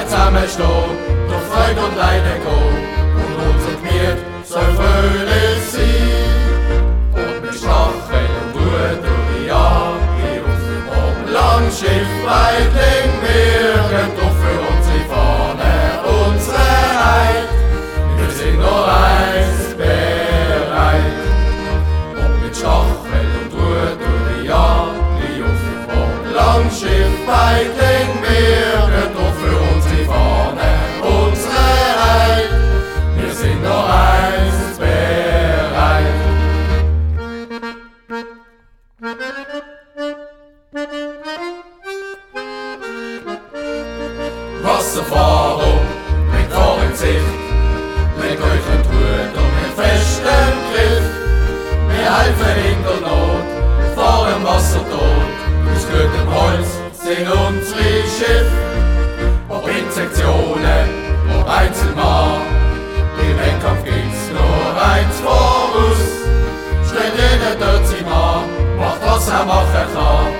zusammenstehen, durch Freude und Leiden gehen, und unser Gemüt soll fröhlich sein. Und mit Stachel und Blut durch die Jahre auf, ob Langschiff weit legen wir, könnt doch für unsere Fahne, unsere Heid. Wir sind noch eins bereit. Und mit Stachel und Blut durch die Jahre auf, ob Langschiff weit legen wir, könnt doch für unsere Fahne, unsere Heid. Wir sind noch eins bereit. Wasserfahrer, bringt vor in Sicht, legt euch ein Hut und mit festem Griff. Wir helfen in der Not, fahren Wasser tot, aus gutem Holz sind unsere Schiff. Ob Insektionen, ob Einzelmann, im Wettkampf gibt's nur eins voraus. Stellt jeder dort sein Mann, macht was er machen kann.